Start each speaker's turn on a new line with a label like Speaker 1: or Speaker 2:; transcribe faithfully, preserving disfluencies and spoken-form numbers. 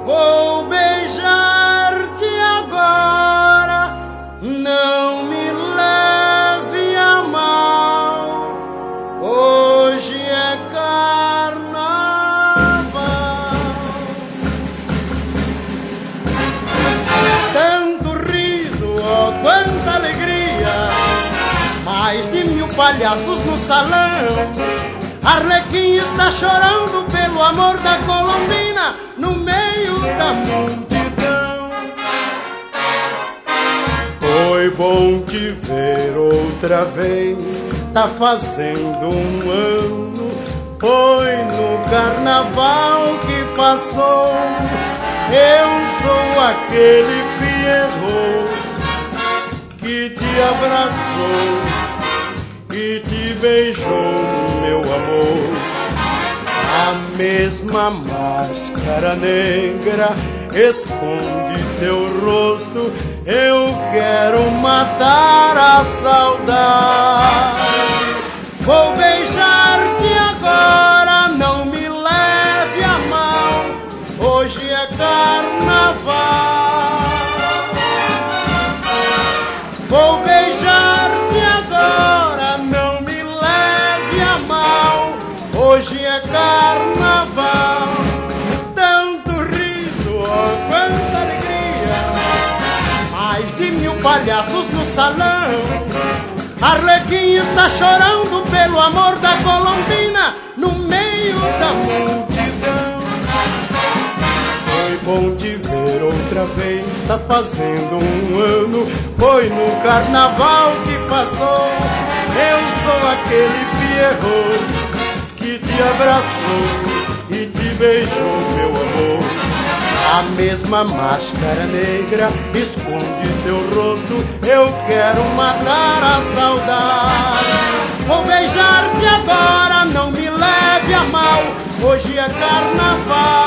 Speaker 1: Vou beijar-te agora, não me leve a mal, hoje é carnaval. Tanto riso, oh, quanta alegria, mais de mil palhaços no salão. Arlequim está chorando pelo amor da Colombina no meio da multidão. Foi bom te ver outra vez, tá fazendo um ano. Foi no carnaval que passou. Eu sou aquele Pierrot que te abraçou, que te beijou, meu amor. A mesma máscara negra esconde teu rosto. Eu quero matar a saudade. Vou beijar-te agora, não me leve a mal, hoje é carnaval. Vou beijar-te agora, não me leve a mal, hoje é carnaval. Tanto riso, oh, quanta alegria, mais de mil palhaços no salão. Arlequim está chorando pelo amor da Colombina no meio da multidão. Foi bom te ver outra vez, tá fazendo um ano. Foi no carnaval que passou. Eu sou aquele Pierrot que te abraçou e te beijou, meu amor. A mesma máscara negra esconde teu rosto. Eu quero matar a saudade. Vou beijar-te agora, não me leve a mal, hoje é carnaval.